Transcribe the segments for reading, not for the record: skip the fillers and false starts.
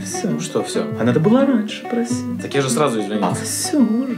все. Что все? А надо было раньше просить. Так я же сразу А извинился. все уже.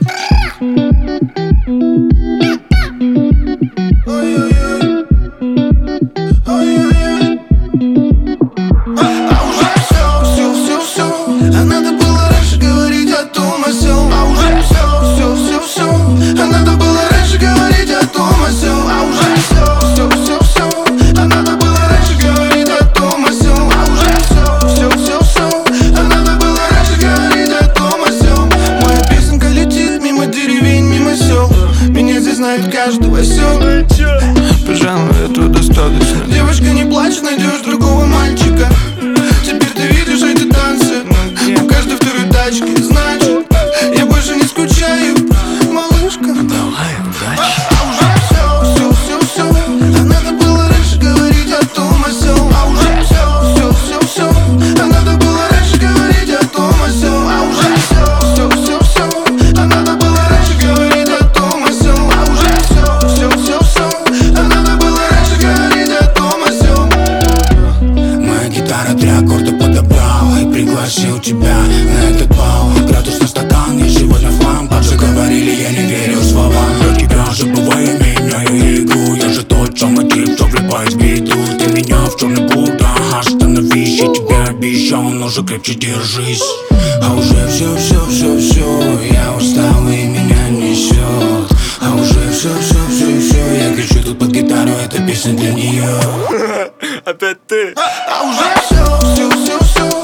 А надо было раньше говорить о том, о сём. А уже все. А надо было раньше говорить о том, о сём. А уже все. А надо было раньше говорить о том, о сём. А уже все. А надо было раньше говорить о том, о сём. Моя песенка летит мимо деревень, мимо сел. Меня здесь знает каждый осёл. Пожалуй, этого достаточно. Девушка, не плачь, найдешь другого мальчика. Теперь ты видишь эти танцы у каждой второй тачки. Значит, я больше не скучаю, малышка. Давай, удачи. А уже все. А надо было раньше говорить о том, о сём. А уже все. А надо было раньше говорить о том, о сём. А уже все. А надо было раньше говорить о том, о сём. А уже все. А надо было раньше говорить о том, о сём. Моя гитара 3 аккорда подобрала и пригласил тебя на этот бал. Градус на стакан, я сегодня в хлам. Папы говорили, я не верю словам. Я тебя забываю, меняю игру. Я же тот самый тип, кто влипает в беду. Ты меня в черный Будда, остановись. Я тебе обещал, но же крепче держись. А уже все. Я устал и меня несет. А уже все. Я кричу тут под гитару, эта песня для нее. Опять ты. А уже все.